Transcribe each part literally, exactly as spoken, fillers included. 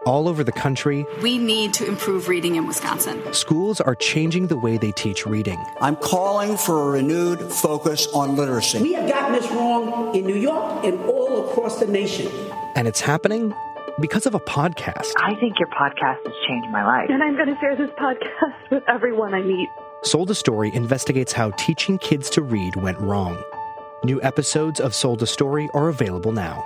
all over the country, we need to improve reading in Wisconsin. Schools are changing the way they teach reading. I'm calling for a renewed focus on literacy. We have gotten this wrong in New York and all across the nation. And it's happening because of a podcast. I think your podcast has changed my life. And I'm going to share this podcast with everyone I meet. Sold a Story investigates how teaching kids to read went wrong. New episodes of Sold a Story are available now.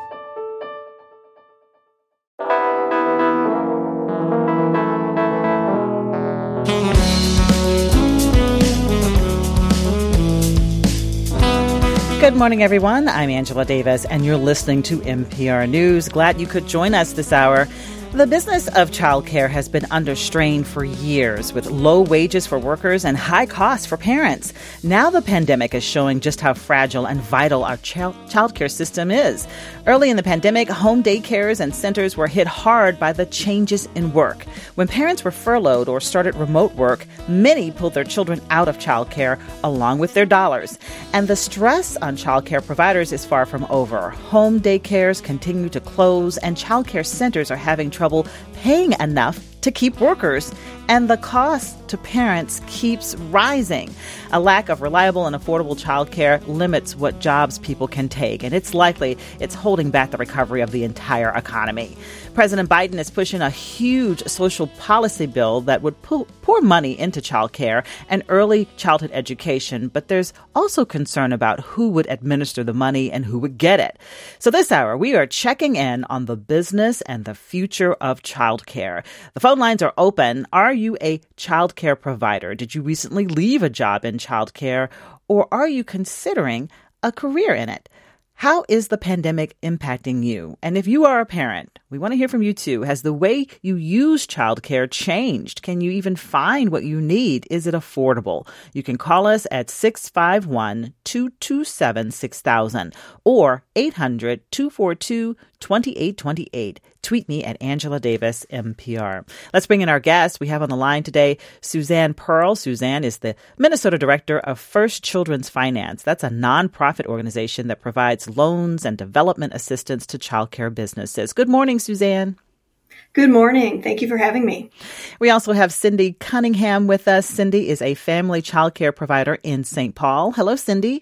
Good morning, everyone. I'm Angela Davis, and you're listening to N P R News. Glad you could join us this hour. The business of childcare has been under strain for years, with low wages for workers and high costs for parents. Now the pandemic is showing just how fragile and vital our child childcare system is. Early in the pandemic, home daycares and centers were hit hard by the changes in work. When parents were furloughed or started remote work, many pulled their children out of childcare along with their dollars. And the stress on childcare providers is far from over. Home daycares continue to close, and childcare centers are having trouble paying enough to keep workers, and the cost to parents keeps rising. A lack of reliable and affordable childcare limits what jobs people can take, and it's likely it's holding back the recovery of the entire economy. President Biden is pushing a huge social policy bill that would pour money into childcare and early childhood education, but there's also concern about who would administer the money and who would get it. So this hour, we are checking in on the business and the future of childcare. The phone lines are open. Are you a childcare provider? Did you recently leave a job in childcare, or are you considering a career in it? How is the pandemic impacting you? And if you are a parent, we want to hear from you too. Has the way you use childcare changed? Can you even find what you need? Is it affordable? You can call us at six five one, two two seven, six thousand or eight hundred, two four two, two eight two eight. Tweet me at Angela Davis, N P R. Let's bring in our guest. We have on the line today Suzanne Pearl. Suzanne is the Minnesota Director of First Children's Finance. That's a nonprofit organization that provides loans and development assistance to childcare businesses. Good morning, Suzanne. Good morning. Thank you for having me. We also have Cindy Cunningham with us. Cindy is a family childcare provider in Saint Paul. Hello, Cindy.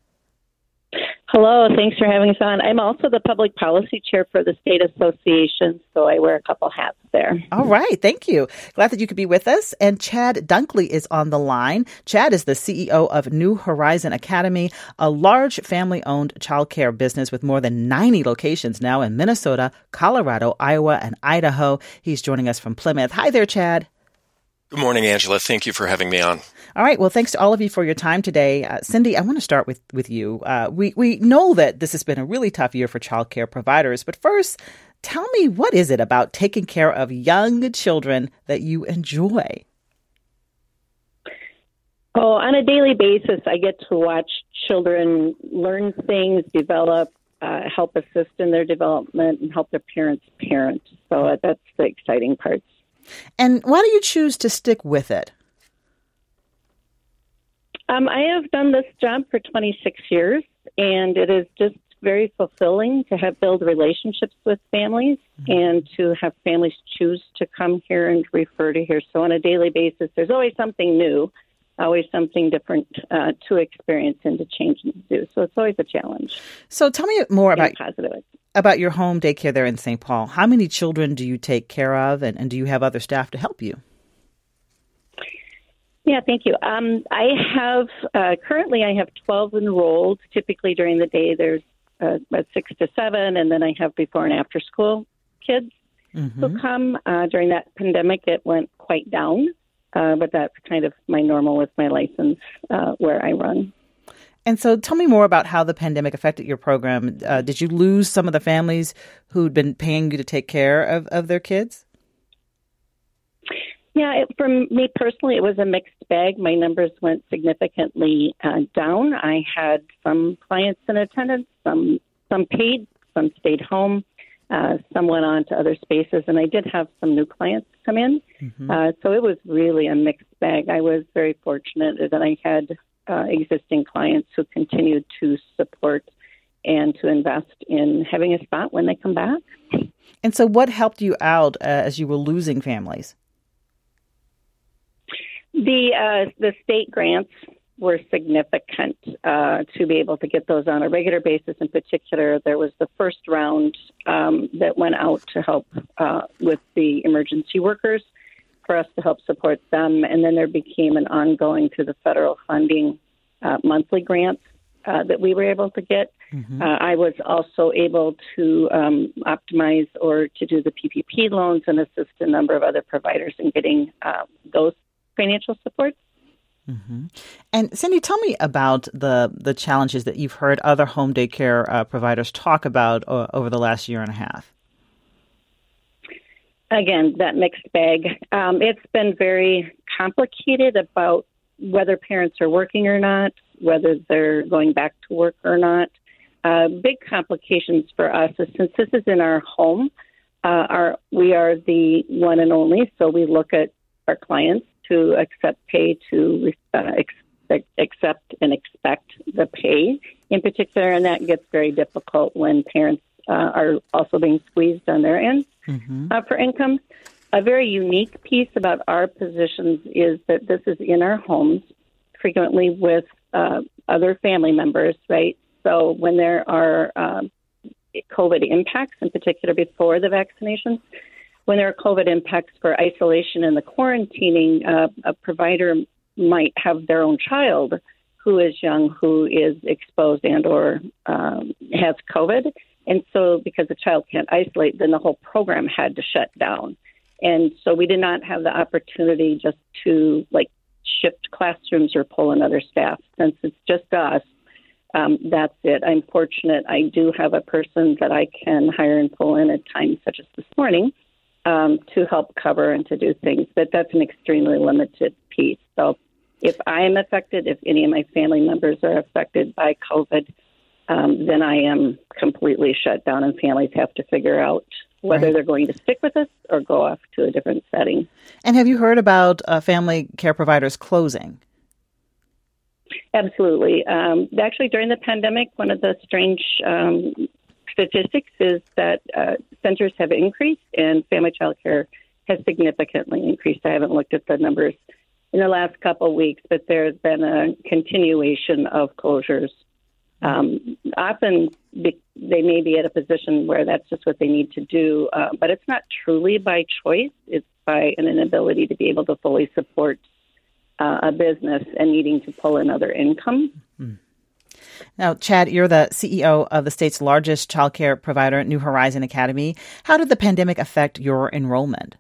Hello, thanks for having us on. I'm also the public policy chair for the state association, so I wear a couple hats there. All right, thank you. Glad that you could be with us. And Chad Dunkley is on the line. Chad is the C E O of New Horizon Academy, a large family-owned childcare business with more than ninety locations now in Minnesota, Colorado, Iowa, and Idaho. He's joining us from Plymouth. Hi there, Chad. Good morning, Angela. Thank you for having me on. All right. Well, thanks to all of you for your time today. Uh, Cindy, I want to start with, with you. Uh, we, we know that this has been a really tough year for childcare providers, but first, tell me, what is it about taking care of young children that you enjoy? Oh, on a daily basis, I get to watch children learn things, develop, uh, help assist in their development, and help their parents parent. So uh, that's the exciting part. And why do you choose to stick with it? Um, I have done this job for twenty-six years, and it is just very fulfilling to have build relationships with families mm-hmm. and to have families choose to come here and refer to here. So on a daily basis, there's always something new, always something different uh, to experience and to change and to do. So it's always a challenge. So tell me more about positive. about your home daycare there in Saint Paul. How many children do you take care of, and, and do you have other staff to help you? Yeah, thank you. Um, I have, uh, currently I have twelve enrolled. Typically during the day there's uh, about six to seven, and then I have before and after school kids mm-hmm. who come. Uh, during that pandemic it went quite down, uh, but that's kind of my normal with my license uh, where I run. And so tell me more about how the pandemic affected your program. Uh, did you lose some of the families who'd been paying you to take care of, of their kids? Yeah, it, for me personally, it was a mixed bag. My numbers went significantly uh, down. I had some clients in attendance, some some paid, some stayed home, uh, some went on to other spaces, and I did have some new clients come in. Mm-hmm. Uh, so it was really a mixed bag. I was very fortunate that I had uh, existing clients who continued to support and to invest in having a spot when they come back. And so what helped you out uh, as you were losing families? The uh, the state grants were significant uh, to be able to get those on a regular basis. In particular, there was the first round um, that went out to help uh, with the emergency workers for us to help support them. And then there became an ongoing through the federal funding uh, monthly grants uh, that we were able to get. Mm-hmm. Uh, I was also able to um, optimize or to do the P P P loans and assist a number of other providers in getting uh, those financial supports. Mm-hmm. And Cindy, tell me about the the challenges that you've heard other home daycare uh, providers talk about uh, over the last year and a half. Again, that mixed bag. Um, it's been very complicated about whether parents are working or not, whether they're going back to work or not. Uh, big complications for us is since this is in our home, uh, our, we are the one and only, so we look at our clients to accept pay, to uh, expect, accept and expect the pay in particular, and that gets very difficult when parents uh, are also being squeezed on their end mm-hmm. uh, for income. A very unique piece about our positions is that this is in our homes, frequently with uh, other family members, right? So when there are um, COVID impacts, in particular before the vaccinations, when there are COVID impacts for isolation and the quarantining, uh, a provider might have their own child who is young, who is exposed and or um, has COVID. And so because the child can't isolate, then the whole program had to shut down. And so we did not have the opportunity just to like shift classrooms or pull in other staff. Since it's just us, um, that's it. I'm fortunate I do have a person that I can hire and pull in at times such as this morning um, to help cover and to do things. But that's an extremely limited piece. So if I am affected, if any of my family members are affected by COVID, um, then I am completely shut down and families have to figure out whether right. they're going to stick with us or go off to a different setting. And have you heard about uh, family care providers closing? Absolutely. Um, actually, during the pandemic, one of the strange um, statistics is that uh, centers have increased and family child care has significantly increased. I haven't looked at the numbers in the last couple of weeks, but there's been a continuation of closures. Um, often be, they may be at a position where that's just what they need to do, uh, but it's not truly by choice. It's by an inability to be able to fully support uh, a business and needing to pull in other income. Mm-hmm. Now, Chad, you're the C E O of the state's largest childcare provider, New Horizon Academy. How did the pandemic affect your enrollment?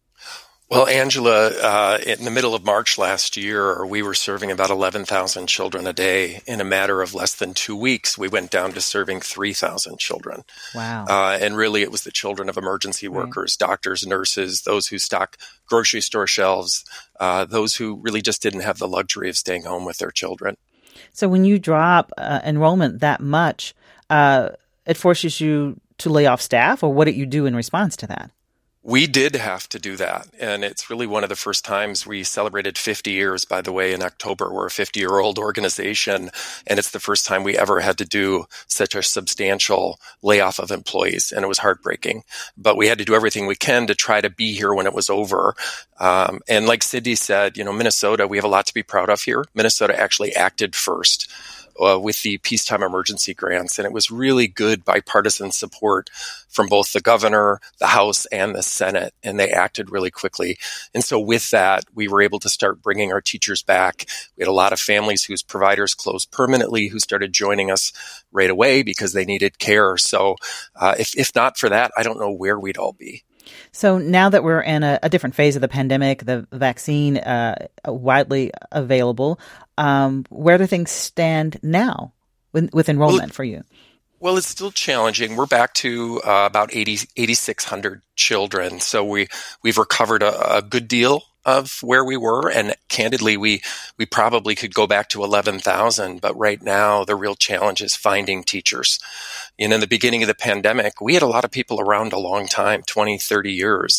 Well, Angela, uh, in the middle of March last year, we were serving about eleven thousand children a day. In a matter of less than two weeks, we went down to serving three thousand children. Wow. Uh, and really, it was the children of emergency workers, right. doctors, nurses, those who stock grocery store shelves, uh, those who really just didn't have the luxury of staying home with their children. So when you drop uh, enrollment that much, uh, it forces you to lay off staff, or what did you do in response to that? We did have to do that, and it's really one of the first times we celebrated fifty years, by the way, in October. We're a fifty-year-old organization, and it's the first time we ever had to do such a substantial layoff of employees, and it was heartbreaking. But we had to do everything we can to try to be here when it was over. Um, and like Cindy said, you know, Minnesota, we have a lot to be proud of here. Minnesota actually acted first Uh, with the peacetime emergency grants. And it was really good bipartisan support from both the governor, the House, and the Senate. And they acted really quickly. And so with that, we were able to start bringing our teachers back. We had a lot of families whose providers closed permanently who started joining us right away because they needed care. So uh, if, if not for that, I don't know where we'd all be. So now that we're in a, a different phase of the pandemic, the vaccine uh, widely available, um, where do things stand now with, with enrollment well, for you? Well, it's still challenging. We're back to uh, about eighty, eighty-six hundred children. So we, we've recovered a, a good deal of where we were. And candidly, we, we probably could go back to eleven thousand. But right now, the real challenge is finding teachers. You know, in the beginning of the pandemic, we had a lot of people around a long time, twenty, thirty years.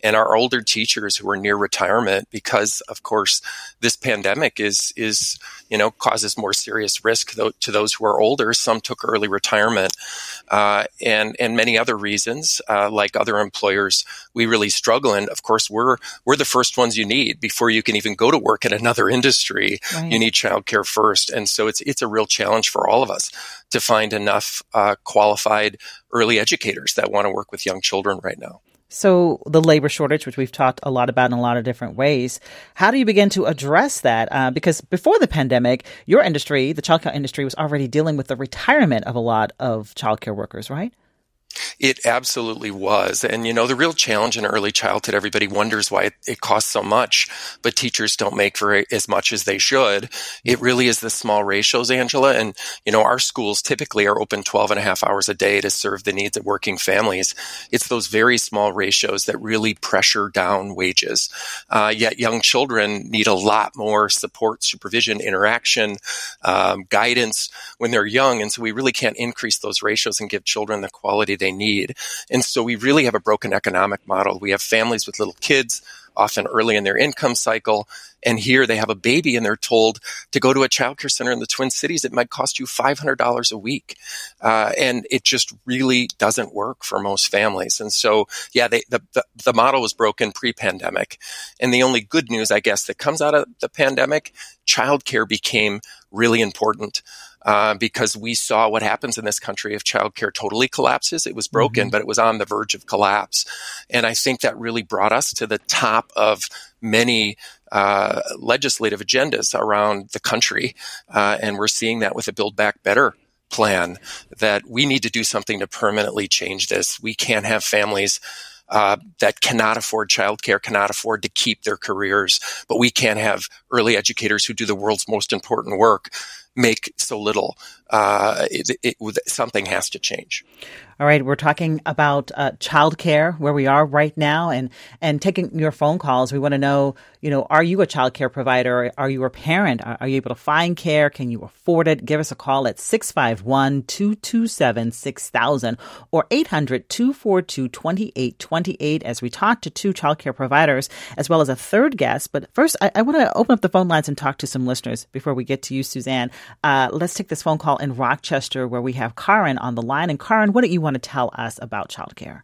and our older teachers who are near retirement because, of course, this pandemic is, is you know, causes more serious risk to those who are older. Some took early retirement, uh, and and many other reasons, uh, like other employers, we really struggle. And of course, we're we're the first ones you need before you can even go to work in another industry. Right. You need childcare first, and so it's it's a real challenge for all of us to find enough uh, qualified early educators that want to work with young children right now. So the labor shortage, which we've talked a lot about in a lot of different ways, how do you begin to address that? Uh, because before the pandemic, your industry, the childcare industry, was already dealing with the retirement of a lot of childcare workers, right? It absolutely was. And, you know, the real challenge in early childhood, everybody wonders why it, it costs so much, but teachers don't make very as much as they should. It really is the small ratios, Angela. And, you know, our schools typically are open twelve and a half hours a day to serve the needs of working families. It's those very small ratios that really pressure down wages. Uh, yet young children need a lot more support, supervision, interaction, um, guidance when they're young. And so we really can't increase those ratios and give children the quality they need. And so we really have a broken economic model. We have families with little kids, often early in their income cycle. And here they have a baby and they're told to go to a childcare center in the Twin Cities. It might cost you five hundred dollars a week. Uh, and it just really doesn't work for most families. And so, yeah, they, the, the, the model was broken pre-pandemic. And the only good news, I guess, that comes out of the pandemic, childcare became really important. Uh, because we saw what happens in this country if childcare totally collapses. It was broken, mm-hmm. but it was on the verge of collapse. And I think that really brought us to the top of many uh, legislative agendas around the country. Uh, and we're seeing that with the Build Back Better plan, that we need to do something to permanently change this. We can't have families Uh, that cannot afford childcare, cannot afford to keep their careers, but we can't have early educators who do the world's most important work make so little. Uh, it, it, it, something has to change. All right, we're talking about uh, childcare, where we are right now, and and taking your phone calls. We want to know, you know, are you a childcare provider? Are you a parent? Are, are you able to find care? Can you afford it? Give us a call at six five one, two two seven, six thousand or eight hundred, two four two, two eight two eight as we talk to two childcare providers as well as a third guest. But first, I, I want to open up the phone lines and talk to some listeners before we get to you, Suzanne. Uh, let's take this phone call in Rochester, where we have Karen on the line. And Karen, what do you want to tell us about childcare?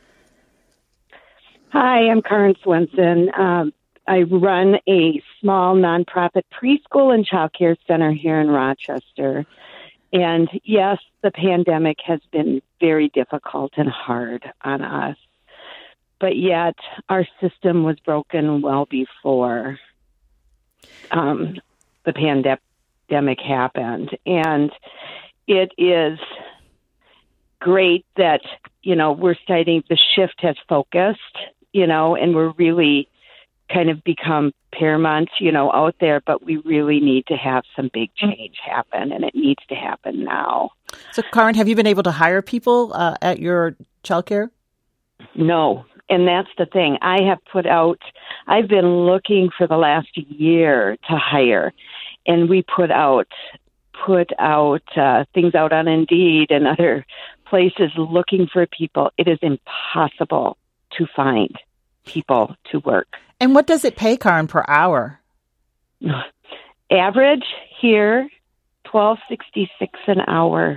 Hi, I'm Karen Swenson. Um, I run a small nonprofit preschool and childcare center here in Rochester. And yes, the pandemic has been very difficult and hard on us. But yet, our system was broken well before um, the pandemic happened. And it is great that, you know, we're starting, the shift has focused, you know, and we're really kind of become paramount, you know, out there, but we really need to have some big change happen, and it needs to happen now. So, Karen, have you been able to hire people uh, at your childcare? No, and that's the thing. I have put out, I've been looking for the last year to hire, and we put out, put out uh, things out on Indeed and other places looking for people. It is impossible to find people to work. And what does it pay, Karen, per hour? Average here, twelve sixty-six an hour.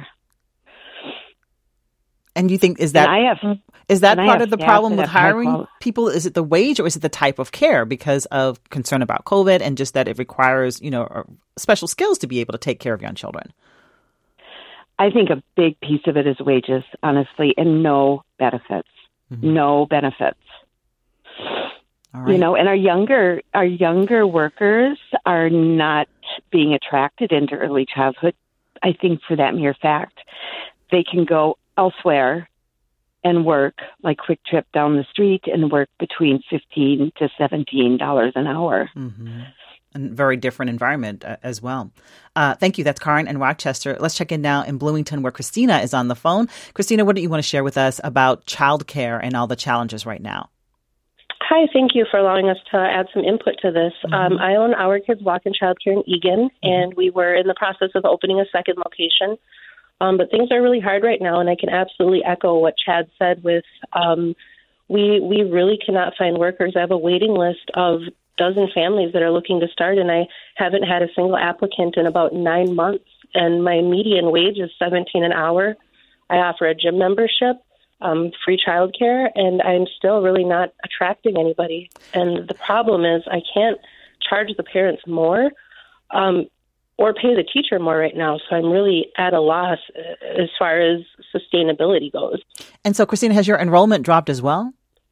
And you think is that and I have, is that part of the problem with hiring hiring people? Is it the wage, or is it the type of care because of concern about COVID and just that it requires, you know, special skills to be able to take care of young children? I think a big piece of it is wages, honestly, and no benefits. Mm-hmm. No benefits. All right. You know, and our younger our younger workers are not being attracted into early childhood, I think, for that mere fact. They can go elsewhere and work, like Quick Trip down the street, and work between fifteen to seventeen dollars an hour. Mm-hmm. And very different environment uh, as well. Uh, thank you. That's Karen in Rochester. Let's check in now in Bloomington, where Christina is on the phone. Christina, what do you want to share with us about childcare and all the challenges right now? Hi, thank you for allowing us to add some input to this. Mm-hmm. Um, I own Our Kids Walk-In Childcare in Eagan, mm-hmm. and we were in the process of opening a second location. Um, but things are really hard right now, and I can absolutely echo what Chad said with um, we we really cannot find workers. I have a waiting list of dozen families that are looking to start, and I haven't had a single applicant in about nine months. And my median wage is seventeen an hour. I offer a gym membership, um, free childcare, and I'm still really not attracting anybody. And the problem is I can't charge the parents more um, or pay the teacher more right now. So I'm really at a loss as far as sustainability goes. And so, Christina, has your enrollment dropped as well?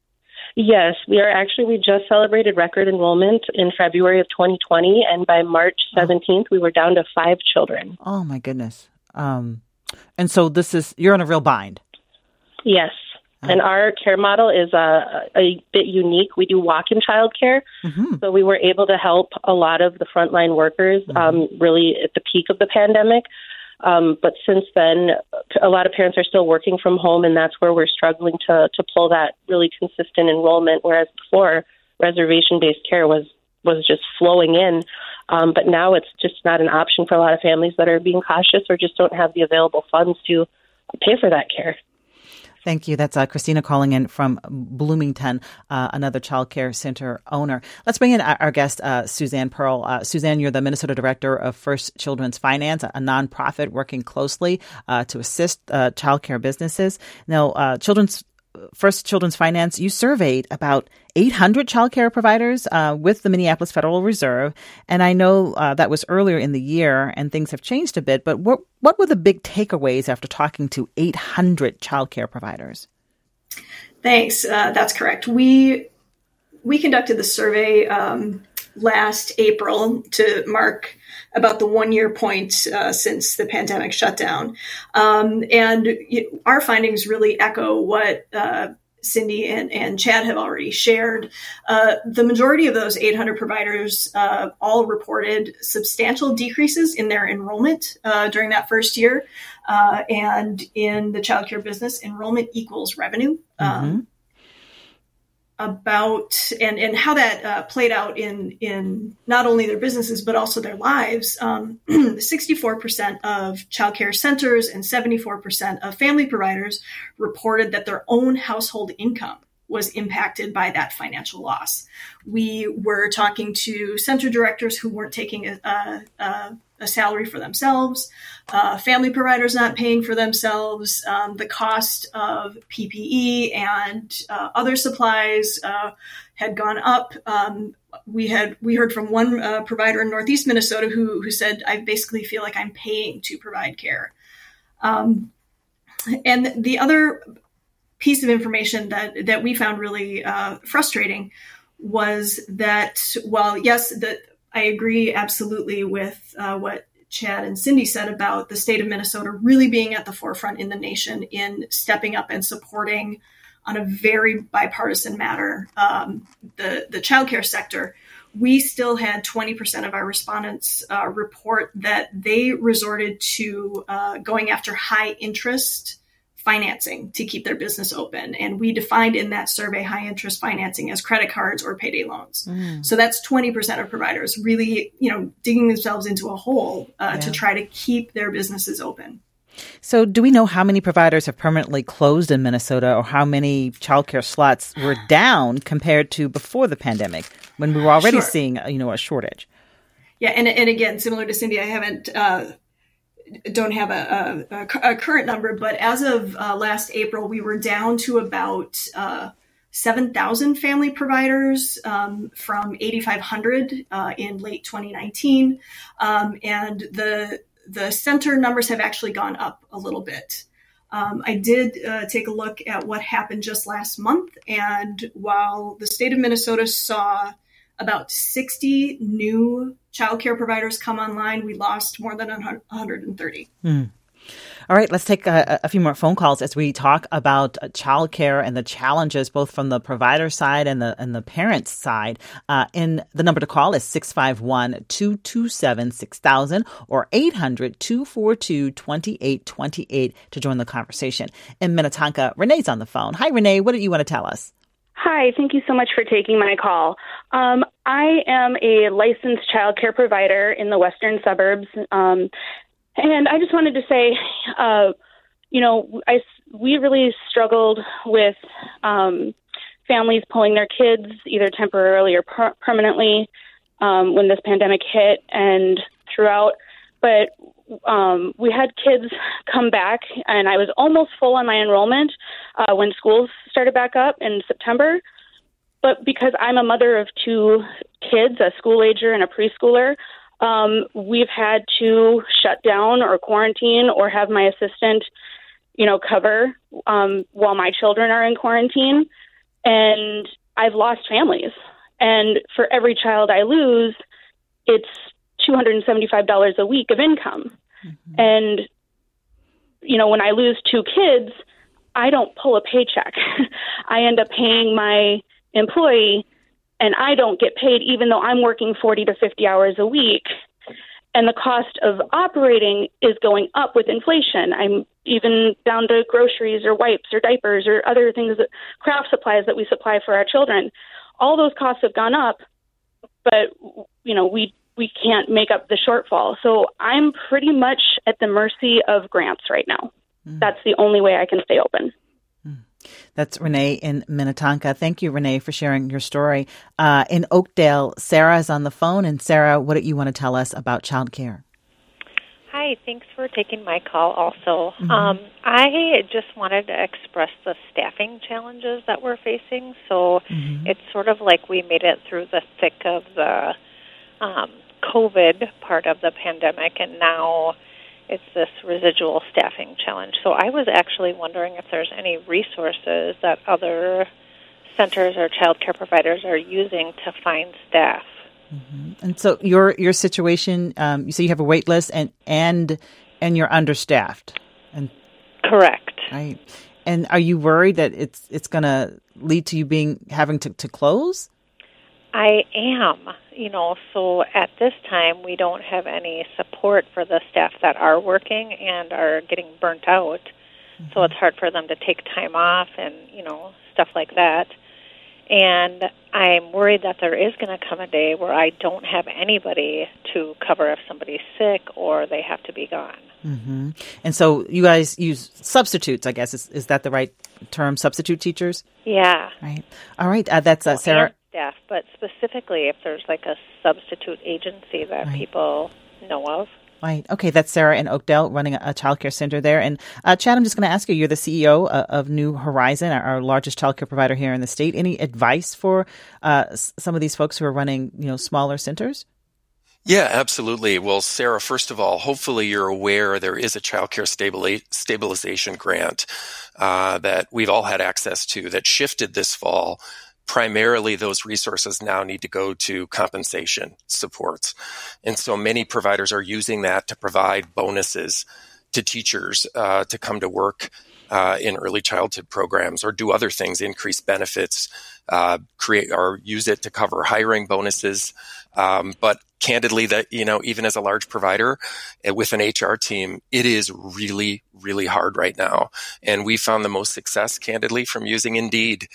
Yes, we are actually, we just celebrated record enrollment in February of twenty twenty, and by March seventeenth, we were down to five children. Oh, my goodness. Um, and so this is, you're in a real bind. Yes, oh. And our care model is a, a bit unique. We do walk-in childcare, mm-hmm. so we were able to help a lot of the frontline workers mm-hmm. um, really at the peak of the pandemic. Um, but since then, a lot of parents are still working from home, and that's where we're struggling to, to pull that really consistent enrollment, whereas before, reservation-based care was, was just flowing in. Um, but now it's just not an option for a lot of families that are being cautious or just don't have the available funds to pay for that care. Thank you. That's uh, Christina calling in from Bloomington, uh, another child care center owner. Let's bring in our, our guest, uh, Suzanne Pearl. Uh, Suzanne, you're the Minnesota Director of First Children's Finance, a nonprofit working closely uh, to assist uh, child care businesses. Now, uh, Children's First Children's Finance, you surveyed about eight hundred child care providers uh, with the Minneapolis Federal Reserve. And I know uh, that was earlier in the year and things have changed a bit. But what, what were the big takeaways after talking to eight hundred child care providers? Thanks. Uh, that's correct. We we conducted the survey um, last April to mark about the one-year point uh, since the pandemic shutdown. Um, and you, our findings really echo what uh, Cindy and, and Chad have already shared. Uh, the majority of those eight hundred providers uh, all reported substantial decreases in their enrollment uh, during that first year. Uh, and in the childcare business, enrollment equals revenue. Um, mm-hmm. About and, and how that uh, played out in, in not only their businesses, but also their lives. Um, sixty-four percent of childcare centers and seventy-four percent of family providers reported that their own household income was impacted by that financial loss. We were talking to center directors who weren't taking a, a, a, a salary for themselves, uh, family providers not paying for themselves, um, the cost of P P E and uh, other supplies uh, had gone up. Um, we had we heard from one uh, provider in Northeast Minnesota who who said, "I basically feel like I'm paying to provide care." Um, and the other piece of information that that we found really uh, frustrating was that while yes, that I agree absolutely with uh, what Chad and Cindy said about the state of Minnesota really being at the forefront in the nation in stepping up and supporting on a very bipartisan matter um, the the childcare sector. We still had twenty percent of our respondents uh, report that they resorted to uh, going after high interest financing to keep their business open. And we defined in that survey high interest financing as credit cards or payday loans. Mm. So that's twenty percent of providers really, you know, digging themselves into a hole uh, yeah. to try to keep their businesses open. So do we know how many providers have permanently closed in Minnesota or how many childcare slots were down compared to before the pandemic when we were already sure. seeing, you know, a shortage? Yeah. And, and again, similar to Cindy, I haven't, uh, don't have a, a, a current number, but as of uh, last April, we were down to about uh, seven thousand family providers um, from eighty-five hundred uh, in late twenty nineteen. Um, and the the center numbers have actually gone up a little bit. Um, I did uh, take a look at what happened just last month. And while the state of Minnesota saw about sixty new childcare providers come online, we lost more than one hundred thirty. Mm. All right, let's take a, a few more phone calls as we talk about childcare and the challenges both from the provider side and the and the parent side. Uh, and the number to call is six five one, two two seven, six thousand or eight hundred, two four two, two eight two eight to join the conversation. In Minnetonka, Renee's on the phone. Hi, Renee. What do you want to tell us? Hi, thank you so much for taking my call. Um, I am a licensed child care provider in the western suburbs. Um, and I just wanted to say, uh, you know, I, we really struggled with um, families pulling their kids either temporarily or per- permanently um, when this pandemic hit and throughout. But um, we had kids come back, and I was almost full on my enrollment uh, when schools started back up in September. But because I'm a mother of two kids, a school ager and a preschooler, um, we've had to shut down or quarantine or have my assistant, you know, cover um, while my children are in quarantine. And I've lost families. And for every child I lose, it's two hundred seventy-five dollars a week of income. Mm-hmm. And, you know, when I lose two kids, I don't pull a paycheck. I end up paying my employee, and I don't get paid even though I'm working forty to fifty hours a week. And the cost of operating is going up with inflation. I'm even down to groceries or wipes or diapers or other things, that, craft supplies that we supply for our children. All those costs have gone up, but, you know, we we can't make up the shortfall. So I'm pretty much at the mercy of grants right now. Mm. That's the only way I can stay open. That's Renee in Minnetonka. Thank you, Renee, for sharing your story. Uh, in Oakdale, Sarah is on the phone. And Sarah, what do you want to tell us about childcare? Hi, thanks for taking my call also. Mm-hmm. Um, I just wanted to express the staffing challenges that we're facing. So mm-hmm. it's sort of like we made it through the thick of the um, COVID part of the pandemic, and now it's this residual staffing challenge. So I was actually wondering if there's any resources that other centers or child care providers are using to find staff. Mm-hmm. And so your your situation, um, you say you have a wait list and and and you're understaffed. And correct. Right. And are you worried that it's it's going to lead to you being having to, to close? I am, you know, so at this time we don't have any support for the staff that are working and are getting burnt out. Mm-hmm. So it's hard for them to take time off and, you know, stuff like that. And I'm worried that there is going to come a day where I don't have anybody to cover if somebody's sick or they have to be gone. Mm-hmm. And so you guys use substitutes, I guess. Is, is that the right term, substitute teachers? Yeah. Right. All right. Uh, that's uh, well, Sarah. And staff, but specifically if there's like a substitute agency that right. people know of. Right. Okay. That's Sarah in Oakdale running a, a child care center there. And uh, Chad, I'm just going to ask you, you're the C E O uh, of New Horizon, our, our largest child care provider here in the state. Any advice for uh, s- some of these folks who are running, you know, smaller centers? Yeah, absolutely. Well, Sarah, first of all, hopefully you're aware there is a child care stabili- stabilization grant uh, that we've all had access to that shifted this fall. Primarily, those resources now need to go to compensation supports. And so many providers are using that to provide bonuses to teachers uh, to come to work uh, in early childhood programs or do other things, increase benefits, uh, create or use it to cover hiring bonuses. Um, but candidly, that, you know, even as a large provider uh, with an H R team, it is really, really hard right now. And we found the most success, candidly, from using Indeed.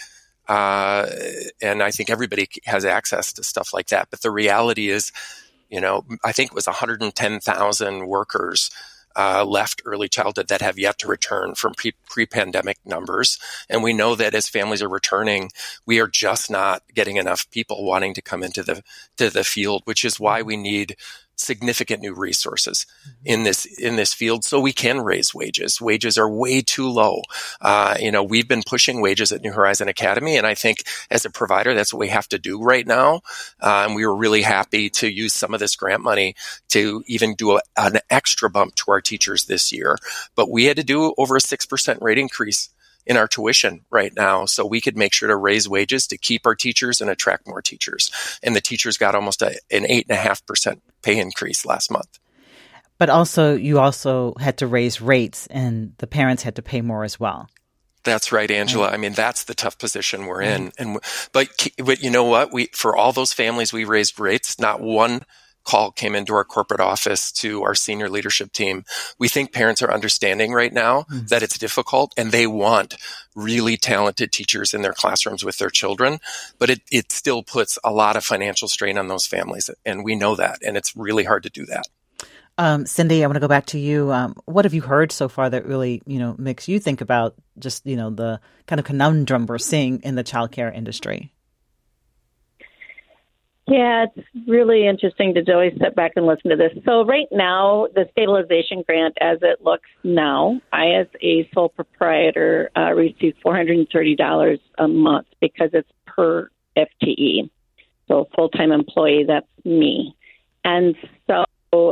Uh, and I think everybody has access to stuff like that. But the reality is, you know, I think it was one hundred ten thousand workers uh, left early childhood that have yet to return from pre- pre-pandemic numbers. And we know that as families are returning, we are just not getting enough people wanting to come into the to the field, which is why we need significant new resources in this in this field so we can raise wages. Wages are way too low. Uh, you know, we've been pushing wages at New Horizon Academy, and I think as a provider, that's what we have to do right now. Uh, and we were really happy to use some of this grant money to even do a, an extra bump to our teachers this year. But we had to do over a six percent rate increase in our tuition right now, so we could make sure to raise wages to keep our teachers and attract more teachers. And the teachers got almost a, an eight and a half percent pay increase last month. But also, you also had to raise rates, and the parents had to pay more as well. That's right, Angela. Right. I mean, that's the tough position we're in. Right. And but but you know what? We for all those families we raised rates, not one call came into our corporate office to our senior leadership team. We think parents are understanding right now mm. that it's difficult and they want really talented teachers in their classrooms with their children, but it, it still puts a lot of financial strain on those families. And we know that, and it's really hard to do that. Um, Cindy, I want to go back to you. Um, what have you heard so far that really, you know, makes you think about just, you know, the kind of conundrum we're seeing in the childcare industry? Yeah, it's really interesting to always sit back and listen to this. So right now, the stabilization grant, as it looks now, I, as a sole proprietor, uh, receive four hundred thirty dollars a month because it's per F T E. So full-time employee, that's me. And so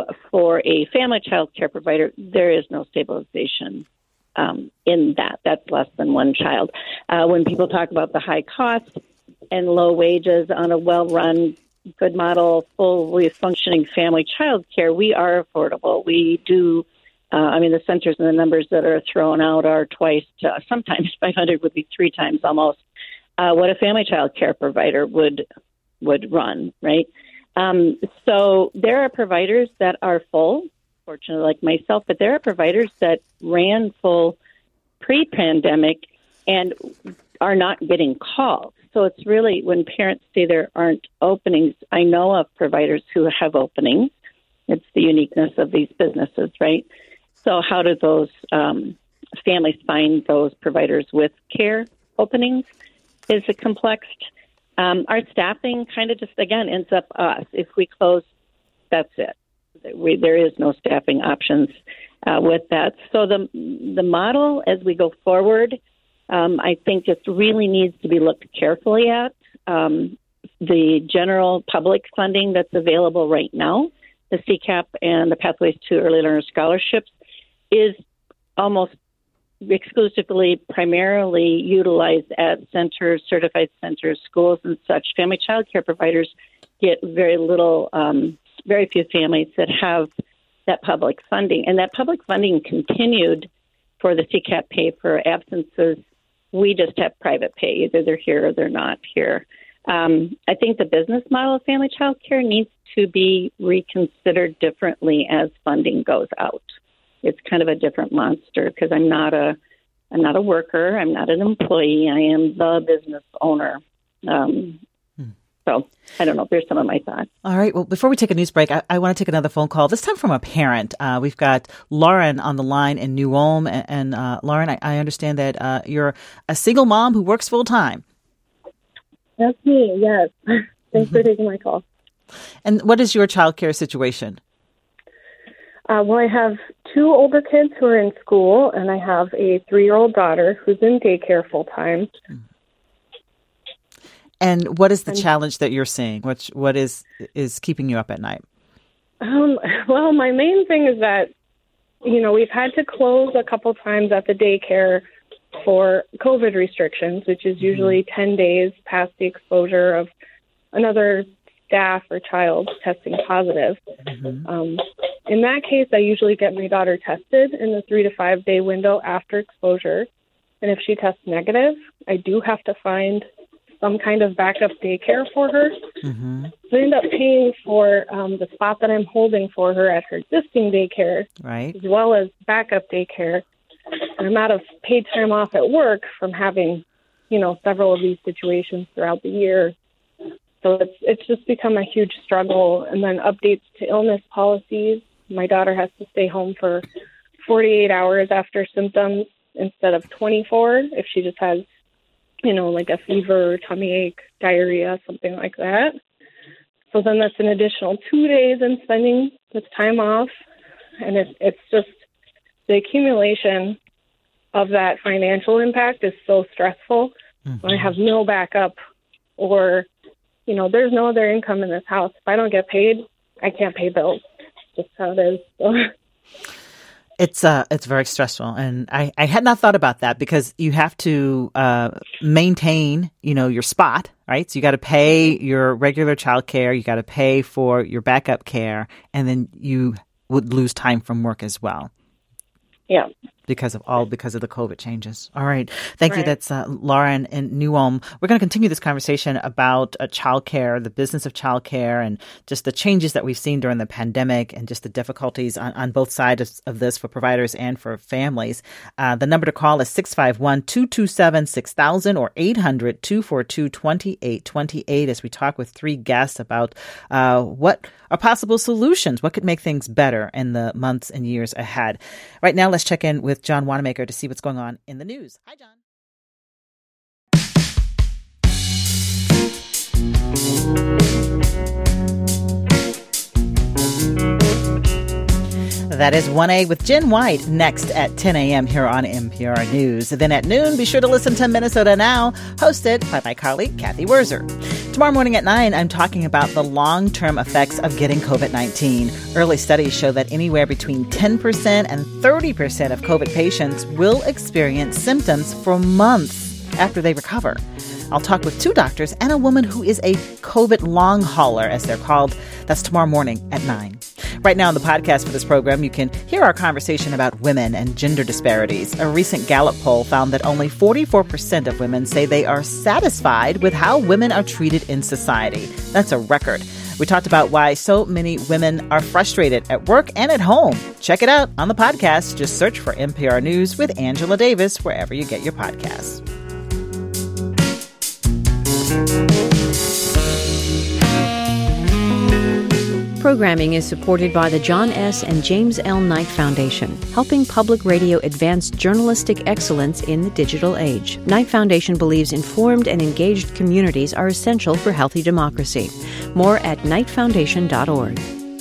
for a family child care provider, there is no stabilization um, in that. That's less than one child. Uh, when people talk about the high cost and low wages on a well-run, good model, fully functioning family child care, we are affordable. We do, uh, I mean, the centers and the numbers that are thrown out are twice, to, sometimes five hundred would be three times almost uh, what a family child care provider would would run, right? Um, so there are providers that are full, fortunately like myself, but there are providers that ran full pre-pandemic and are not getting calls. So it's really, when parents say there aren't openings, I know of providers who have openings. It's the uniqueness of these businesses, right? So how do those um, families find those providers with care openings is a complex. Um, our staffing kind of just, again, ends up us. If we close, that's it. We, there is no staffing options uh, with that. So the the model as we go forward, Um, I think just really needs to be looked carefully at. Um, the general public funding that's available right now, the C CAP and the Pathways to Early Learner Scholarships, is almost exclusively, primarily utilized at centers, certified centers, schools, and such. Family child care providers get very little, um, very few families that have that public funding. And that public funding continued for the C CAP pay for absences. We just have private pay. Either they're here or they're not here. Um, I think the business model of family child care needs to be reconsidered differently as funding goes out. It's kind of a different monster because I'm not a, I'm not a worker. I'm not an employee. I am the business owner. Um, hmm. So I don't know. There's some of my thoughts. All right. Well, before we take a news break, I, I want to take another phone call, this time from a parent. Uh, we've got Lauren on the line in New Ulm. And, and uh, Lauren, I, I understand that uh, you're a single mom who works full time. That's me, yes. Thanks for taking my call. And what is your child care situation? Uh, well, I have two older kids who are in school, and I have a three-year-old daughter who's in daycare full time. And what is the and, challenge that you're seeing? What what is is keeping you up at night? Um, well, my main thing is that, you know, we've had to close a couple times at the daycare for COVID restrictions, which is usually mm-hmm. ten days past the exposure of another staff or child testing positive. Mm-hmm. Um, in that case, I usually get my daughter tested in the three to five day window after exposure. And if she tests negative, I do have to find some kind of backup daycare for her. Mm-hmm. So I end up paying for um, the spot that I'm holding for her at her existing daycare, right, as well as backup daycare. And I'm out of paid time off at work from having, you know, several of these situations throughout the year. So it's it's just become a huge struggle. And then updates to illness policies. My daughter has to stay home for forty-eight hours after symptoms instead of twenty-four if she just has, you know, like a fever, tummy ache, diarrhea, something like that. So then that's an additional two days in spending with time off. And it, it's just the accumulation of that financial impact is so stressful. Mm-hmm. When I have no backup or, you know, there's no other income in this house. If I don't get paid, I can't pay bills. Just how it is. So. It's uh, it's very stressful, and I, I had not thought about that because you have to uh, maintain, you know, your spot, right? So you got to pay your regular child care, you got to pay for your backup care, and then you would lose time from work as well. Yeah. because of all because of the COVID changes. All right. Thank right. you. That's uh, Laura in, in New Ulm. We're going to continue this conversation about uh, childcare, the business of childcare, and just the changes that we've seen during the pandemic and just the difficulties on, on both sides of, of this for providers and for families. Uh, the number to call is six five one, two two seven, six thousand or eight hundred, two four two, two eight two eight as we talk with three guests about uh, what are possible solutions, what could make things better in the months and years ahead. Right now, let's check in with John Wanamaker to see what's going on in the news. Hi, John. That is one A with Jen White next at ten a.m. here on N P R News. Then at noon, be sure to listen to Minnesota Now, hosted by my colleague, Kathy Werzer. Tomorrow morning at nine, I'm talking about the long-term effects of getting COVID nineteen. Early studies show that anywhere between ten percent and thirty percent of COVID patients will experience symptoms for months after they recover. I'll talk with two doctors and a woman who is a COVID long hauler, as they're called. That's tomorrow morning at nine. Right now on the podcast for this program, you can hear our conversation about women and gender disparities. A recent Gallup poll found that only forty-four percent of women say they are satisfied with how women are treated in society. That's a record. We talked about why so many women are frustrated at work and at home. Check it out on the podcast. Just search for N P R News with Angela Davis wherever you get your podcasts. Programming is supported by the John S. and James L. Knight Foundation, helping public radio advance journalistic excellence in the digital age. Knight Foundation believes informed and engaged communities are essential for healthy democracy. More at knight foundation dot org.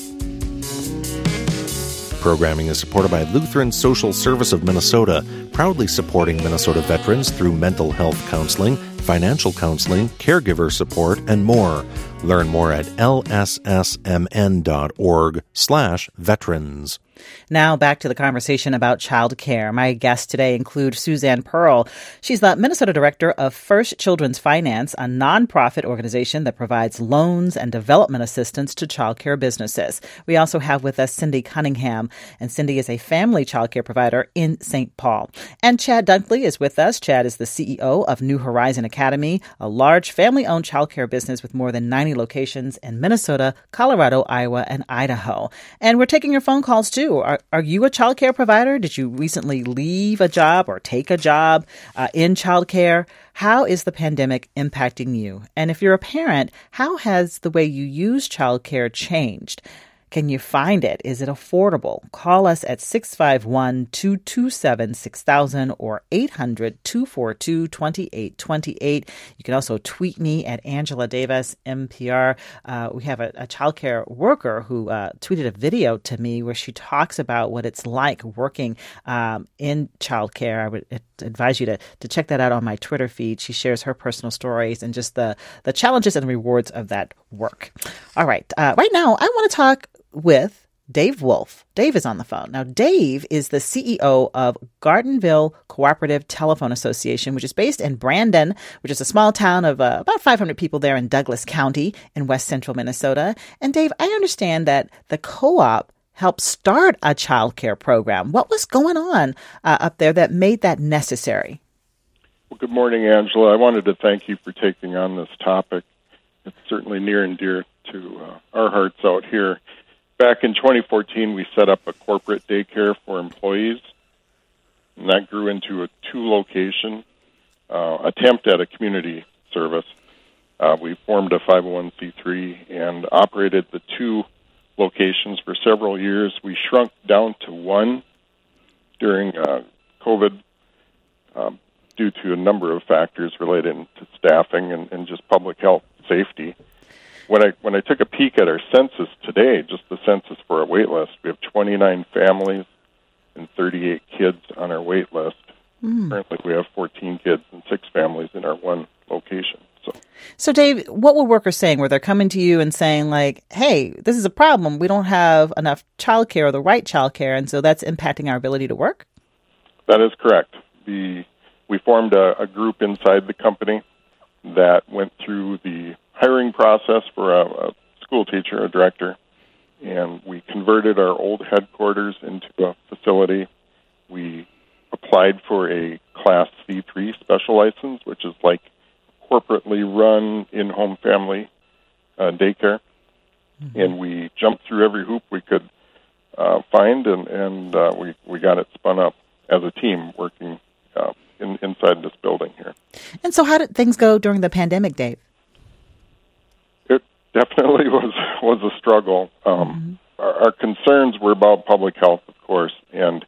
Programming is supported by Lutheran Social Service of Minnesota, proudly supporting Minnesota veterans through mental health counseling, financial counseling, caregiver support, and more. Learn more at l s s m n dot org slash veterans. Now back to the conversation about child care. My guests today include Suzanne Pearl. She's the Minnesota Director of First Children's Finance, a nonprofit organization that provides loans and development assistance to child care businesses. We also have with us Cindy Cunningham, and Cindy is a family child care provider in Saint Paul. And Chad Dunkley is with us. Chad is the C E O of New Horizon Academy, a large family-owned child care business with more than ninety locations in Minnesota, Colorado, Iowa, and Idaho. And we're taking your phone calls too. Are, are you a child care provider? Did you recently leave a job or take a job uh, in child care? How is the pandemic impacting you? And if you're a parent, how has the way you use child care changed? Can you find it? Is it affordable? Call us at six five one, two two seven, six thousand or eight hundred, two four two, two eight two eight. You can also tweet me at Angela Davis, N P R. Uh, we have a, a childcare worker who uh, tweeted a video to me where she talks about what it's like working um, in childcare. I would advise you to, to check that out on my Twitter feed. She shares her personal stories and just the, the challenges and rewards of that work. All right. Uh, right now, I want to talk with Dave Wolf. Dave is on the phone. Now, Dave is the C E O of Gardenville Cooperative Telephone Association, which is based in Brandon, which is a small town of uh, about five hundred people there in Douglas County in west central Minnesota. And Dave, I understand that the co-op helped start a child care program. What was going on uh, up there that made that necessary? Well, good morning, Angela. I wanted to thank you for taking on this topic. It's certainly near and dear to uh, our hearts out here. Back in twenty fourteen, we set up a corporate daycare for employees, and that grew into a two-location uh, attempt at a community service. Uh, we formed a five oh one c three and operated the two locations for several years. We shrunk down to one during uh, COVID um, due to a number of factors related to staffing and, and just public health safety. When I when I took a peek at our census today, just the census for our wait list, we have twenty-nine families and thirty-eight kids on our wait list. Mm. Currently, we have fourteen kids and six families in our one location. So, so Dave, what were workers saying? Were they coming to you and saying, like, hey, this is a problem. We don't have enough childcare or the right childcare, and so that's impacting our ability to work? That is correct. The, we formed a, a group inside the company that went through the hiring process for a, a school teacher, a director, and we converted our old headquarters into a facility. We applied for a Class C three special license, which is like corporately run in-home family uh, daycare. Mm-hmm. And we jumped through every hoop we could uh, find, and, and uh, we, we got it spun up as a team working uh, in, inside this building here. And so how did things go during the pandemic, Dave? It definitely was, was a struggle. Um, mm-hmm. our, our concerns were about public health, of course, and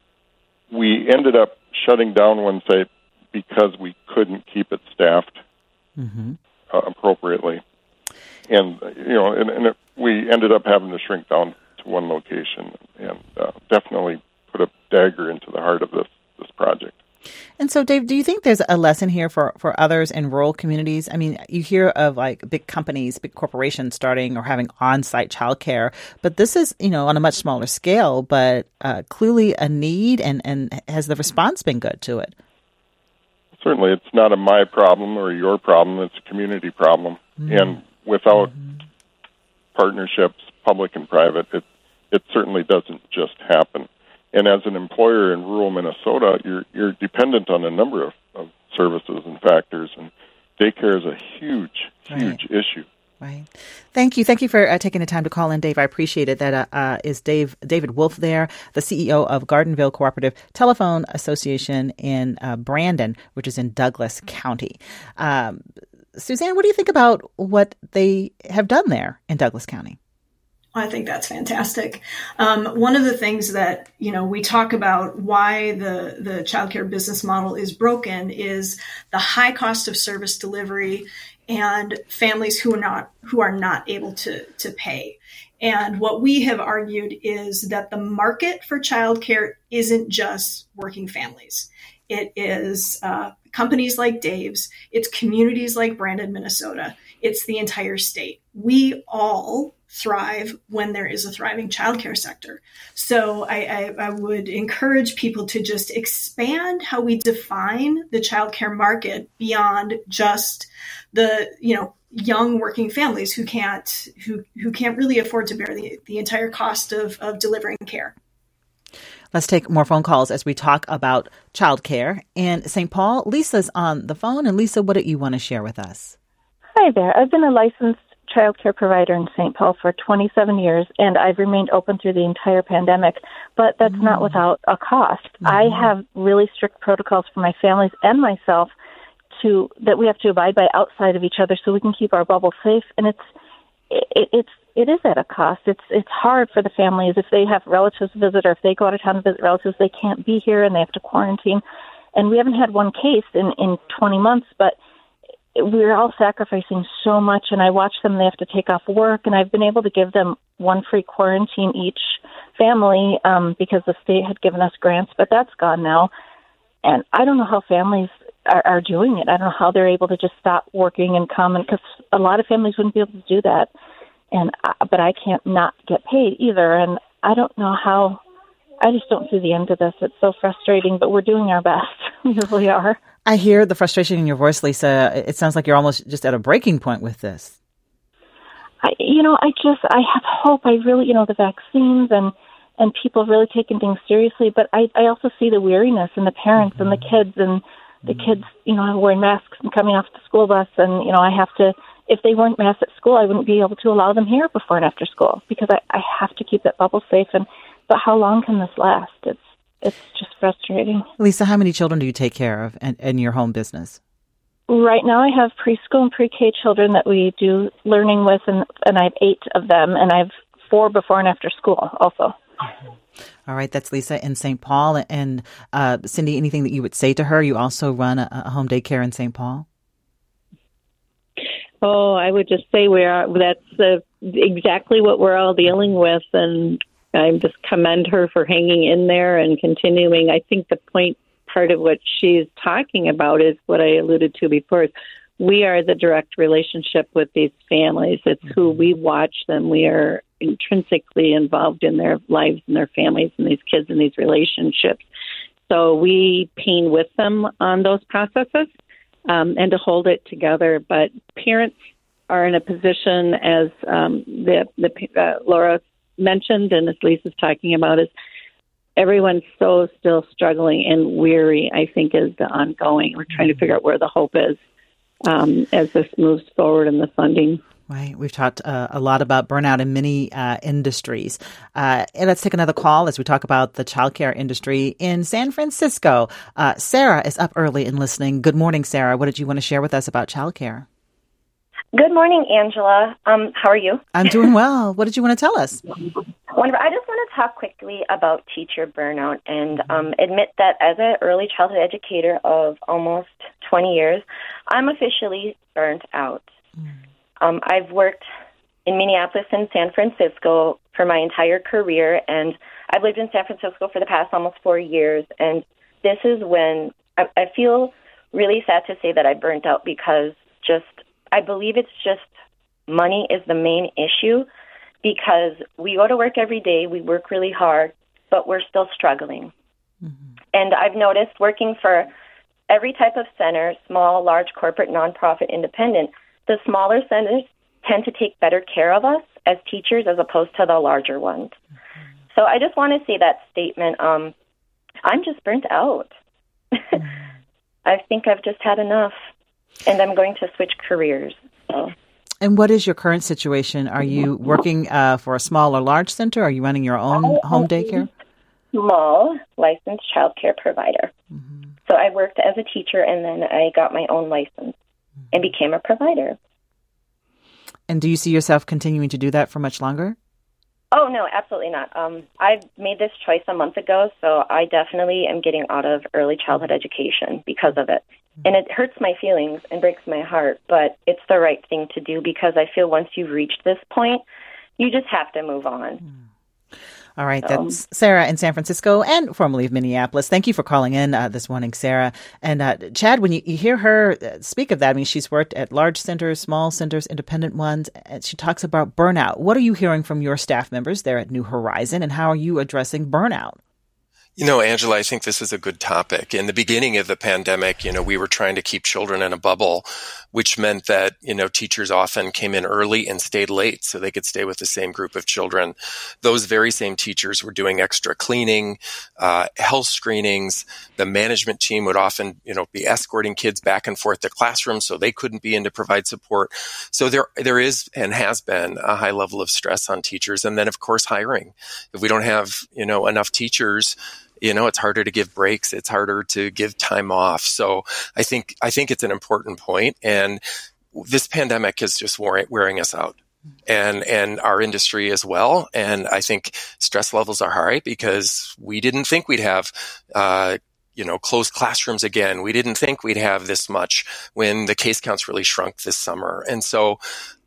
we ended up shutting down one site because we couldn't keep it staffed mm-hmm. uh, appropriately. And, you know, and, and it, we ended up having to shrink down to one location and uh, definitely put a dagger into the heart of this, this project. And so, Dave, do you think there's a lesson here for, for others in rural communities? I mean, you hear of like big companies, big corporations starting or having on-site childcare, but this is, you know, on a much smaller scale, but uh, clearly a need, and, and has the response been good to it? Certainly, it's not a my problem or your problem. It's a community problem. Mm-hmm. And without mm-hmm. partnerships, public and private, it, it certainly doesn't just happen. And as an employer in rural Minnesota, you're you're dependent on a number of, of services and factors, and daycare is a huge, huge right. issue. Right. Thank you. Thank you for uh, taking the time to call in, Dave. I appreciate it. That uh, uh, is Dave David Wolf there, the C E O of Gardenville Cooperative Telephone Association in uh, Brandon, which is in Douglas County. Um, Suzanne, what do you think about what they have done there in Douglas County? I think that's fantastic. Um, one of the things that, you know, we talk about why the, the childcare business model is broken is the high cost of service delivery and families who are not who are not able to, to pay. And what we have argued is that the market for childcare isn't just working families. It is uh, companies like Dave's. It's communities like Brandon, Minnesota. It's the entire state. We all thrive when there is a thriving childcare sector. So I, I, I would encourage people to just expand how we define the childcare market beyond just the, you know, young working families who can't who who can't really afford to bear the, the entire cost of, of delivering care. Let's take more phone calls as we talk about childcare in Saint Paul. Lisa's on the phone. And Lisa, what do you want to share with us? Hi there. I've been a licensed child care provider in Saint Paul for twenty-seven years, and I've remained open through the entire pandemic, but that's mm-hmm. not without a cost. Mm-hmm. I have really strict protocols for my families and myself to that we have to abide by outside of each other so we can keep our bubble safe, and it's it, it's it is at a cost. It's it's hard for the families if they have relatives visit or if they go out of town to visit relatives, they can't be here and they have to quarantine. And we haven't had one case in, in twenty months, but we're all sacrificing so much, and I watch them, they have to take off work, and I've been able to give them one free quarantine each family um, because the state had given us grants, but that's gone now. And I don't know how families are, are doing it. I don't know how they're able to just stop working and come, and because a lot of families wouldn't be able to do that. And I, but I can't not get paid either, and I don't know how. I just don't see the end of this. It's so frustrating, but we're doing our best. We really are. I hear the frustration in your voice, Lisa. It sounds like you're almost just at a breaking point with this. I, you know, I just, I have hope. I really, you know, the vaccines and, and people really taking things seriously. But I, I also see the weariness in the parents mm-hmm. and the kids and the mm-hmm. kids, you know, wearing masks and coming off the school bus. And, you know, I have to, if they weren't masked at school, I wouldn't be able to allow them here before and after school because I, I have to keep that bubble safe. And but how long can this last? It's it's just frustrating. Lisa, how many children do you take care of in, in your home business? Right now I have preschool and pre-K children that we do learning with, and, and I have eight of them, and I have four before and after school also. All right, that's Lisa in Saint Paul. And uh, Cindy, anything that you would say to her? You also run a, a home daycare in Saint Paul? Oh, I would just say we are. That's uh, exactly what we're all dealing with, and I just commend her for hanging in there and continuing. I think the point, part of what she's talking about is what I alluded to before. Is we are the direct relationship with these families. It's who we watch them. We are intrinsically involved in their lives and their families and these kids and these relationships. So we pain with them on those processes um, and to hold it together. But parents are in a position, as um, the, the uh, Laura mentioned and as Lisa's talking about, is everyone's so still struggling and weary, I think, is the ongoing. We're trying to figure out where the hope is um, as this moves forward in the funding. Right. We've talked uh, a lot about burnout in many uh, industries. Uh, and let's take another call as we talk about the childcare industry in San Francisco. Uh, Sarah is up early and listening. Good morning, Sarah. What did you want to share with us about childcare? Good morning, Angela. Um, how are you? I'm doing well. What did you want to tell us? Wonderful. I just want to talk quickly about teacher burnout and um, admit that as an early childhood educator of almost twenty years, I'm officially burnt out. Mm. Um, I've worked in Minneapolis and San Francisco for my entire career, and I've lived in San Francisco for the past almost four years. And this is when I, I feel really sad to say that I burnt out because just I believe it's just money is the main issue because we go to work every day, we work really hard, but we're still struggling. Mm-hmm. And I've noticed working for every type of center, small, large, corporate, nonprofit, independent, the smaller centers tend to take better care of us as teachers as opposed to the larger ones. Mm-hmm. So I just want to say that statement. Um, I'm just burnt out. Mm-hmm. I think I've just had enough, and I'm going to switch careers. So. And what is your current situation? Are you working uh, for a small or large center? Are you running your own home daycare? Small, licensed child care provider. Mm-hmm. So I worked as a teacher, and then I got my own license and became a provider. And do you see yourself continuing to do that for much longer? Oh, no, absolutely not. Um, I made this choice a month ago, so I definitely am getting out of early childhood education because of it. And it hurts my feelings and breaks my heart, but it's the right thing to do because I feel once you've reached this point, you just have to move on. All right. That's Sarah in San Francisco and formerly of Minneapolis. Thank you for calling in uh, this morning, Sarah. And uh, Chad, when you, you hear her speak of that, I mean, she's worked at large centers, small centers, independent ones, and she talks about burnout. What are you hearing from your staff members there at New Horizon, and how are you addressing burnout? You know, Angela, I think this is a good topic. In the beginning of the pandemic, you know, we were trying to keep children in a bubble, which meant that, you know, teachers often came in early and stayed late so they could stay with the same group of children. Those very same teachers were doing extra cleaning, uh, health screenings. The management team would often, you know, be escorting kids back and forth to classrooms so they couldn't be in to provide support. So there, there is and has been a high level of stress on teachers. And then, of course, hiring. If we don't have, you know, enough teachers, you know, it's harder to give breaks. It's harder to give time off. So I think, I think it's an important point. And this pandemic is just wearing us out, and, and our industry as well. And I think stress levels are high because we didn't think we'd have, uh, you know, closed classrooms again. We didn't think we'd have this much when the case counts really shrunk this summer. And so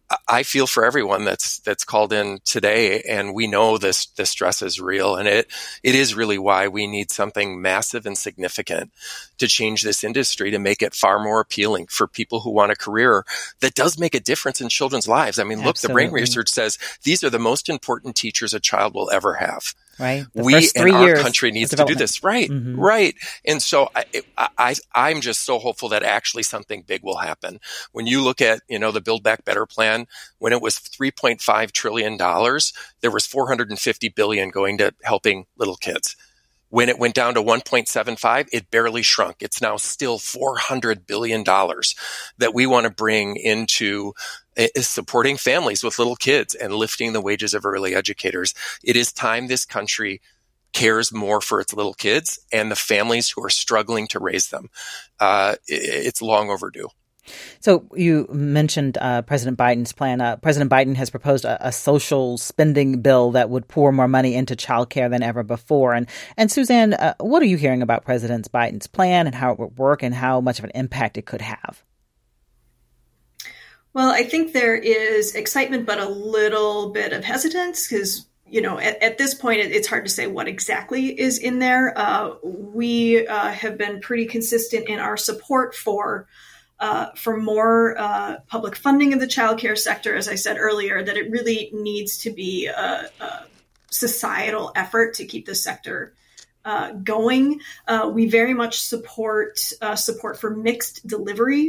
I feel for everyone that's that's called in today, and we know this this stress is real, and it it is really why we need something massive and significant to change this industry to make it far more appealing for people who want a career that does make a difference in children's lives. I mean, look, Absolutely. The brain research says these are the most important teachers a child will ever have. Right. The we first three and our years country needs to do this. Right. Mm-hmm. Right. And so I, I, I'm just so hopeful that actually something big will happen. When you look at, you know, the Build Back Better plan, when it was three point five trillion dollars, there was four hundred fifty billion dollars going to helping little kids. When it went down to one point seven five, it barely shrunk. It's now still four hundred billion dollars that we want to bring into is supporting families with little kids and lifting the wages of early educators. It is time this country cares more for its little kids and the families who are struggling to raise them. Uh, it's long overdue. So you mentioned uh, President Biden's plan. Uh, President Biden has proposed a, a social spending bill that would pour more money into childcare than ever before. And and Suzanne, uh, what are you hearing about President Biden's plan and how it would work and how much of an impact it could have? Well, I think there is excitement, but a little bit of hesitance because, you know, at, at this point, it, it's hard to say what exactly is in there. Uh, we uh, have been pretty consistent in our support for uh, for more uh, public funding of the childcare sector. As I said earlier, that it really needs to be a, a societal effort to keep the sector uh, going. Uh, we very much support uh, support for mixed delivery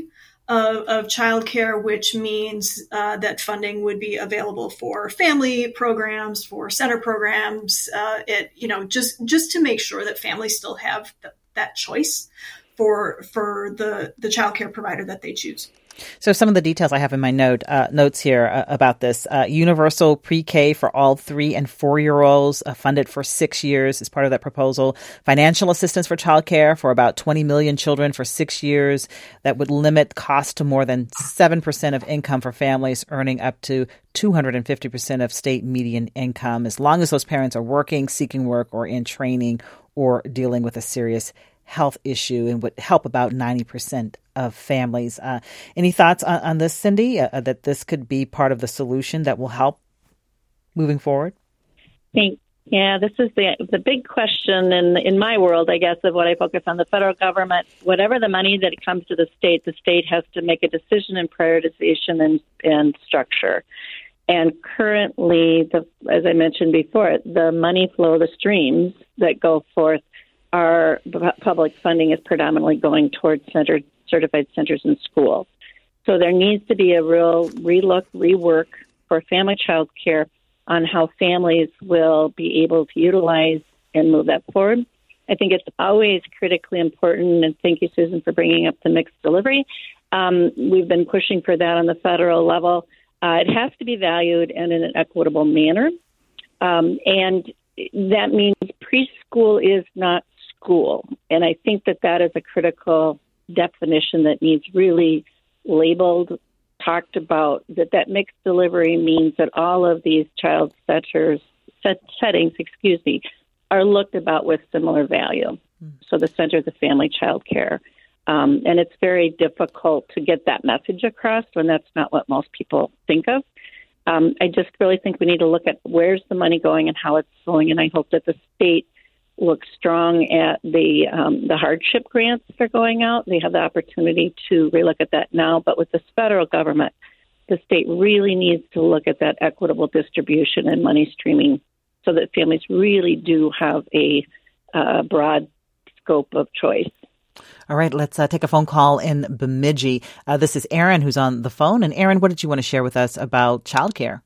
of, of childcare, which means uh, that funding would be available for family programs, for center programs. Uh, it, you know, just just to make sure that families still have th- that choice for for the the childcare provider that they choose. So some of the details I have in my note uh, notes here uh, about this. Uh, universal pre-K for all three and four-year-olds, uh, funded for six years as part of that proposal. Financial assistance for childcare for about twenty million children for six years. That would limit cost to more than seven percent of income for families earning up to two hundred fifty percent of state median income, as long as those parents are working, seeking work, or in training, or dealing with a serious health issue, and would help about ninety percent of families. Uh, any thoughts on, on this, Cindy, uh, that this could be part of the solution that will help moving forward? Think, yeah, this is the the big question in in my world, I guess, of what I focus on. The federal government, whatever the money that comes to the state, the state has to make a decision in prioritization and, and structure. And currently, the, as I mentioned before, the money flow, the streams that go forth, our public funding is predominantly going towards centered, certified centers and schools. So there needs to be a real relook, rework for family child care on how families will be able to utilize and move that forward. I think it's always critically important, and thank you, Susan, for bringing up the mixed delivery. Um, we've been pushing for that on the federal level. Uh, it has to be valued and in an equitable manner. Um, and that means preschool is not school. And I think that that is a critical definition that needs really labeled, talked about, that that mixed delivery means that all of these child setters, set, settings, excuse me, are looked about with similar value. Mm. So the center, the family child care. Um, and it's very difficult to get that message across when that's not what most people think of. Um, I just really think we need to look at where's the money going and how it's flowing. And I hope that the state look strong at the um, the hardship grants that are going out. They have the opportunity to relook at that now. But with this federal government, the state really needs to look at that equitable distribution and money streaming so that families really do have a uh, broad scope of choice. All right, let's uh, take a phone call in Bemidji. Uh, this is Erin who's on the phone. And Erin, what did you want to share with us about childcare?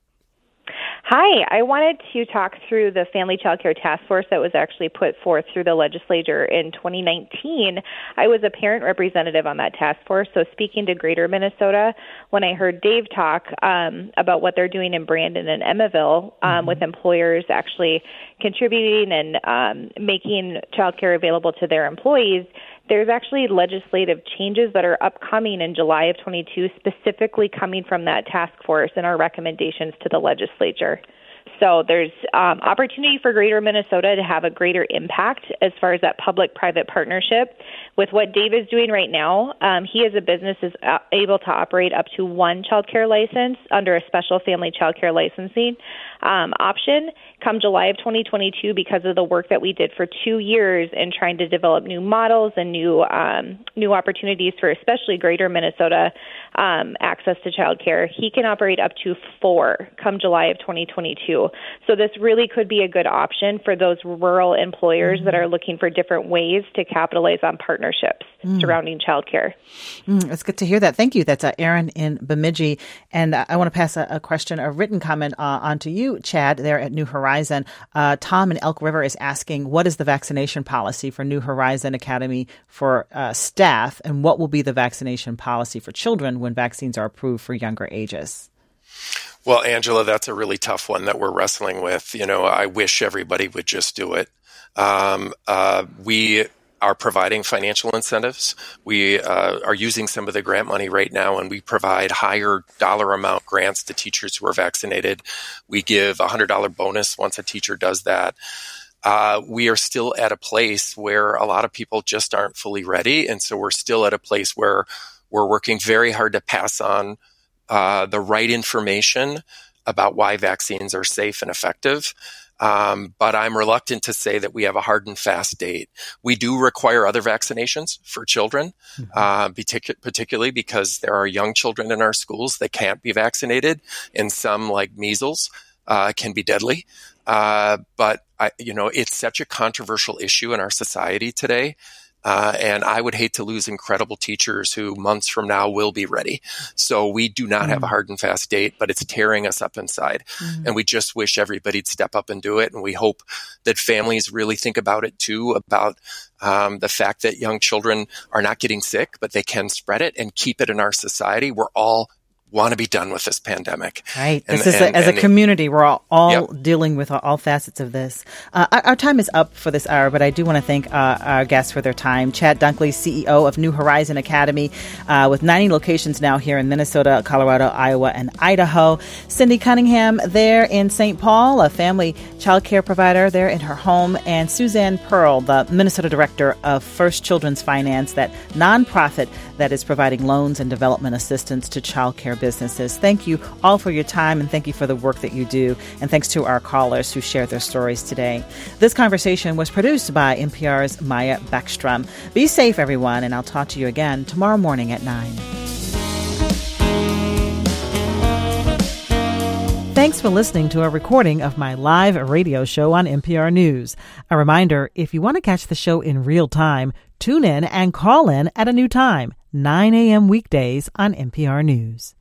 Hi, I wanted to talk through the Family Child Care Task Force that was actually put forth through the legislature in twenty nineteen. I was a parent representative on that task force, so speaking to Greater Minnesota, when I heard Dave talk um, about what they're doing in Brandon and Emmaville um, mm-hmm. with employers actually contributing and um, making childcare available to their employees, there's actually legislative changes that are upcoming in July of twenty-two, specifically coming from that task force and our recommendations to the legislature. So there's um, opportunity for Greater Minnesota to have a greater impact as far as that public-private partnership. With what Dave is doing right now, um, he as a business is able to operate up to one child care license under a special family child care licensing um, option come July of twenty twenty-two because of the work that we did for two years in trying to develop new models and new um, new opportunities for especially Greater Minnesota um, access to child care. He can operate up to four come July of twenty twenty-two. So this really could be a good option for those rural employers mm-hmm. that are looking for different ways to capitalize on partnerships mm. surrounding childcare. Mm, it's good to hear that. Thank you. That's uh, Erin in Bemidji. And uh, I want to pass a, a question, a written comment uh, on to you, Chad, there at New Horizon. Uh, Tom in Elk River is asking, what is the vaccination policy for New Horizon Academy for uh, staff, and what will be the vaccination policy for children when vaccines are approved for younger ages? Well, Angela, that's a really tough one that we're wrestling with. You know, I wish everybody would just do it. Um, uh, we are providing financial incentives. We uh, are using some of the grant money right now, and we provide higher dollar amount grants to teachers who are vaccinated. We give a one hundred dollars bonus once a teacher does that. Uh, we are still at a place where a lot of people just aren't fully ready, and so we're still at a place where we're working very hard to pass on Uh, the right information about why vaccines are safe and effective. Um, but I'm reluctant to say that we have a hard and fast date. We do require other vaccinations for children, mm-hmm. uh, partic- particularly because there are young children in our schools that can't be vaccinated, and some, like measles, uh, can be deadly. Uh, but, I, you know, it's such a controversial issue in our society today. Uh, and I would hate to lose incredible teachers who months from now will be ready. So we do not mm. have a hard and fast date, but it's tearing us up inside. Mm. And we just wish everybody'd step up and do it. And we hope that families really think about it too, about um, the fact that young children are not getting sick, but they can spread it and keep it in our society. We're all want to be done with this pandemic. Right. And, this is and, a, as and a community, we're all, all yep. dealing with all, all facets of this. Uh, our, our time is up for this hour, but I do want to thank uh, our guests for their time. Chad Dunkley, C E O of New Horizon Academy, uh, with ninety locations now here in Minnesota, Colorado, Iowa, and Idaho. Cindy Cunningham there in Saint Paul, a family child care provider there in her home. And Suzanne Pearl, the Minnesota Director of First Children's Finance, that nonprofit that is providing loans and development assistance to child care businesses. Thank you all for your time, and thank you for the work that you do. And thanks to our callers who shared their stories today. This conversation was produced by N P R's Maya Beckstrom. Be safe, everyone, and I'll talk to you again tomorrow morning at nine. Thanks for listening to a recording of my live radio show on N P R News. A reminder, if you want to catch the show in real time, tune in and call in at a new time, nine a.m. weekdays on N P R News.